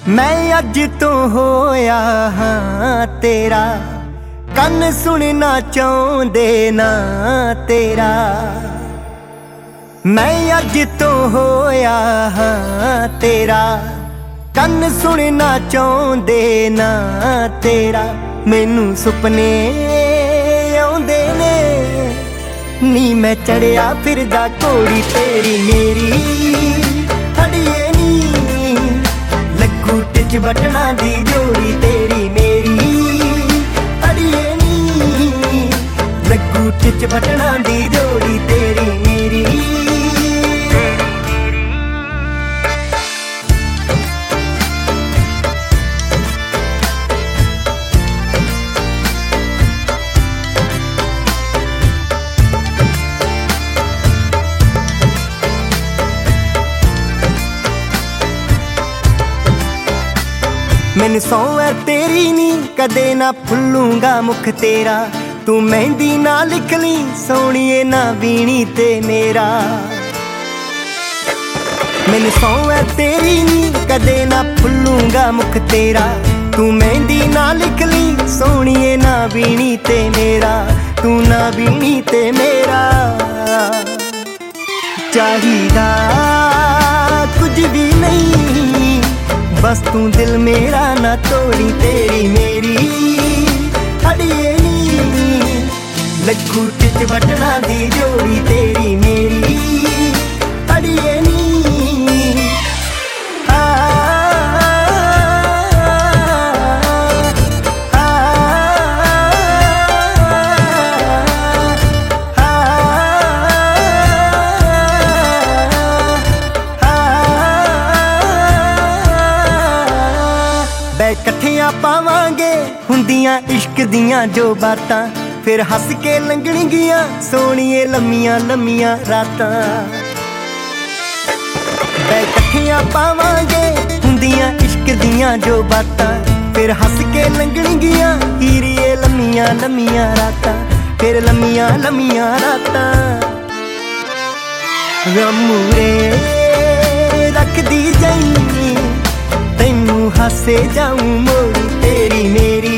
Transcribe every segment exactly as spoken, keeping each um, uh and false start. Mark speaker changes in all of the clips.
Speaker 1: मैं अज तो होया हाँ तेरा, कन सुनना चाहते ना तेरा। मैं अज तो होया हाँ तेरा, कन सुनना चाहते ना तेरा। मैनू सुपने आउंदे ने नी, मैं चढ़िया फिरदा घोड़ी तेरी मेरी। अड़िए नी लगू टिच बटना दी जोड़ी तेरी मेरी। अड़िए नी लगू टिच बटना दी जोड़ी तेरी मेरी। मैनू सौ है तेरी नी, कदे ना भुल्लूंगा मुख तेरा। तू मेहंदी ना लिख ली सोहणीए ना बीनी ते मेरा। मैनू सौ है तेरी नी, कदे ना भुल्लूंगा मुख तेरा। तू मेहंदी ना लिख ली सोहणीए ना बीनी ते मेरा। तू ना बीनी ते मेरा। चाहिदा कुछ भी नहीं, बस तू दिल मेरा ना तोड़ी तेरी मेरी। अड़िए नी लगू टिच बटना दी जोड़ी तेरी मेरी। अड़िए नी आ, आ, आ, बै कट्ठियां पावांगे हुंदियां इश्क दियां जो बातां। फिर हस के लंघणगियां सोहणीए लम्मियां लम्मियां रातां। बै कट्ठियां पावांगे हुंदियां इश्क दियां जो बातां। फिर हस के लंघणगियां हीरिए लम्मियां लम्मियां रातां। फिर लम्मियां लम्मियां रातां। गमूरे रख दी जाई, तैनू हासे जाऊं मोड़ी तेरी मेरी।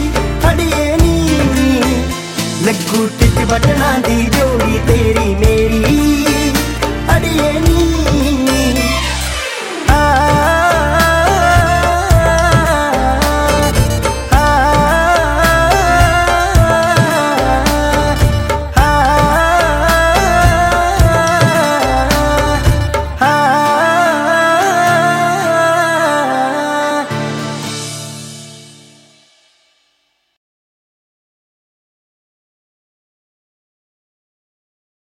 Speaker 1: अड़िए नी लगू टिच बटना दी जोड़ी तेरी मेरी।